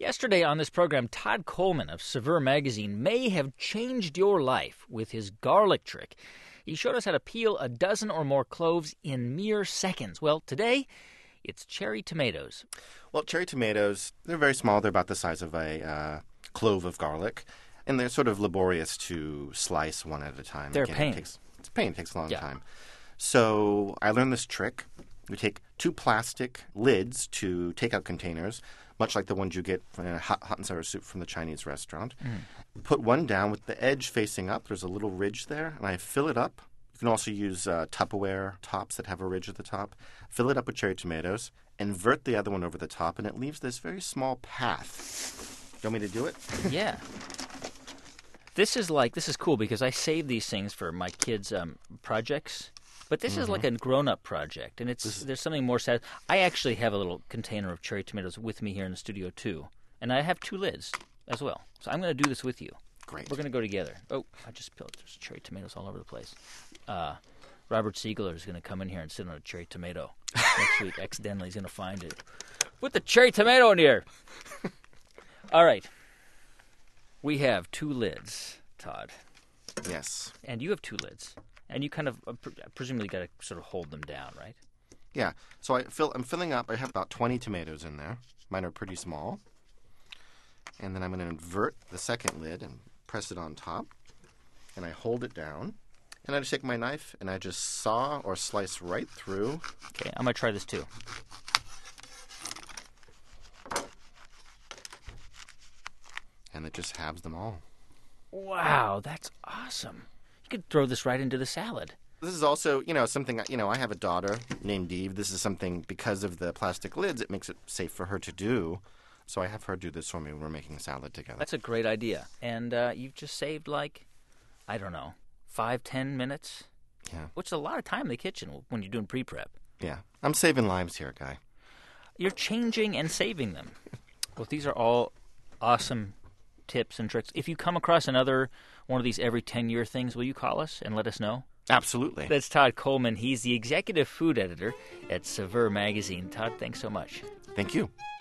Yesterday on this program, Todd Coleman of Saveur magazine may have changed your life with his garlic trick. He showed us how to peel a dozen or more cloves in mere seconds. Well, today, it's cherry tomatoes. Well, cherry tomatoes, they're very small. They're about the size of a clove of garlic. And they're sort of laborious to slice one at a time. They're a pain. It's a pain. It takes a long time. So I learned this trick. We take two plastic lids to takeout containers, much like the ones you get in a hot and sour soup from the Chinese restaurant. Put one down with the edge facing up. There's a little ridge there, and I fill it up. You can also use Tupperware tops that have a ridge at the top. Fill it up with cherry tomatoes, invert the other one over the top, and it leaves this very small path. Do you want me to do it? Yeah. This is cool because I save these things for my kids' projects. But this is like a grown-up project, and there's something more sad. I actually have a little container of cherry tomatoes with me here in the studio, too. And I have two lids as well. So I'm going to do this with you. Great. We're going to go together. Oh, I just spilled. There's cherry tomatoes all over the place. Robert Siegler is going to come in here and sit on a cherry tomato. Next week, accidentally, he's going to find it. Put the cherry tomato in here. All right. We have two lids, Todd. Yes. And you have two lids. And you kind of presumably got to sort of hold them down, right? Yeah. So I'm filling up. I have about 20 tomatoes in there. Mine are pretty small. And then I'm going to invert the second lid and press it on top. And I hold it down. And I just take my knife and I just saw or slice right through. Okay, I'm going to try this too. And it just halves them all. Wow, that's awesome. You could throw this right into the salad. This is also, something, I have a daughter named Eve. This is something, because of the plastic lids, it makes it safe for her to do. So I have her do this for me when we're making salad together. That's a great idea. And you've just saved 5-10 minutes? Yeah. Which is a lot of time in the kitchen when you're doing pre-prep. Yeah. I'm saving lives here, Guy. You're changing and saving them. Well, these are all awesome tips and tricks. If you come across another one of these every 10-year things, will you call us and let us know? Absolutely. That's Todd Coleman. He's the executive food editor at Saveur magazine. Todd, thanks so much. Thank you.